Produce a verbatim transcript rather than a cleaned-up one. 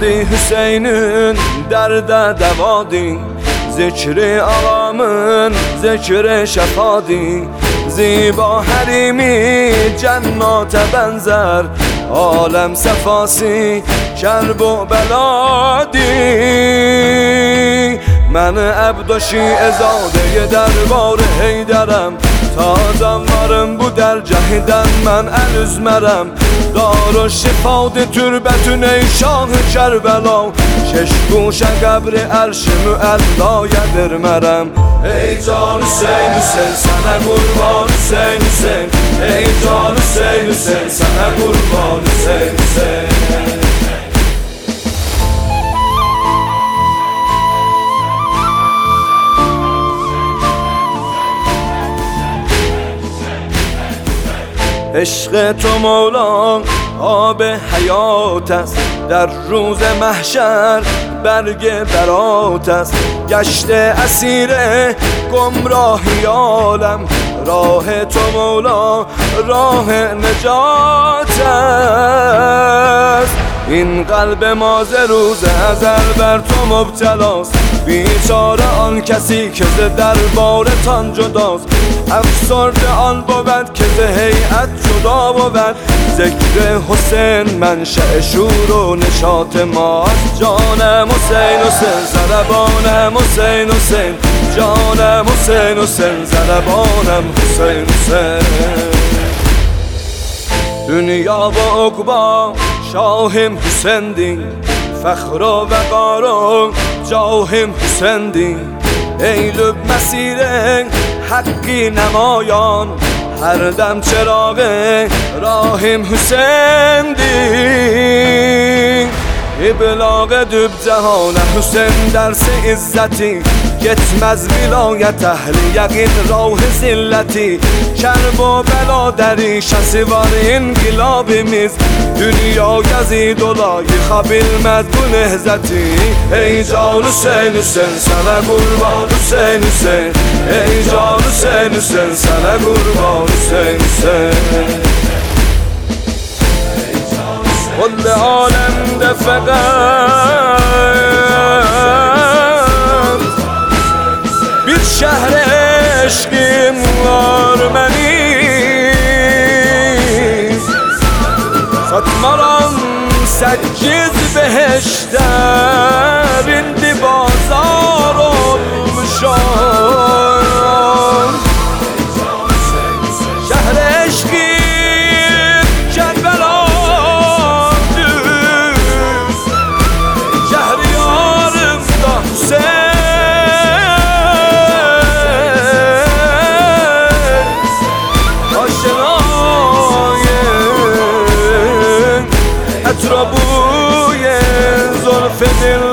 Ali Hüseyin'in derde devadi, zikri ağamın zikri şefadi. Ziba herimi cennete benzer, alem sefası kerb و بلادی. من عبداشی ازاده دربار حیدرم، تازم varım bu dergahiden mən əl üzmərəm. Darı şifadı türbətün ey şahı Kərbəla, şeşquşə qəbri ərşi müəlləyə vermərəm. Ey can Hüseyn Hüseyn sənə qurban Hüseyn Hüseyn, ey can Hüseyn Hüseyn sənə qurban Hüseyn Hüseyn. عشق تو مولا آب حیات است، در روز محشر برگ برات است. گشت اسیر گمراهی عالم، راه تو مولا راه نجات است. این قلب ما ز روز ازل بر تو مبتلاست، بیچاره آن کسی که ز دربارتان جداست. افسرده آن بود که ز هیئت جدا بود، ذکر حسین منشأ شور و نشاط ماست. جانم حسین حسین ضربانم حسین حسین، جانم حسین حسین ضربانم حسین حسین. Dünya ve ukba şahim Hüseyin'din, fəxr و vəqar و cahim Hüseyin'din. Eylüb məsirən haqqi nəmayan, hər dəm çırağı rahim Hüseyin'din. İblağı düb cəhana Hüseyin dərsi izzəti, getməz vilayət əhli yəqin rah zilləti. Kərb و bəla dərişəsi var inqilabimiz, dünya gəzid olayı xabilməz bu nehzəti. Ey can Hüseyin Hüseyin sənə qurban Hüseyin Hüseyin, ey can Hüseyin Hüseyin sənə qurban Hüseyin Hüseyin. کل عالم ده فقط bir şehر eşkim var benim. Satmaram sekiz beşler, indi bazar olmuşam. Şehre eşkim Kerbela, اطرابوی زلف دل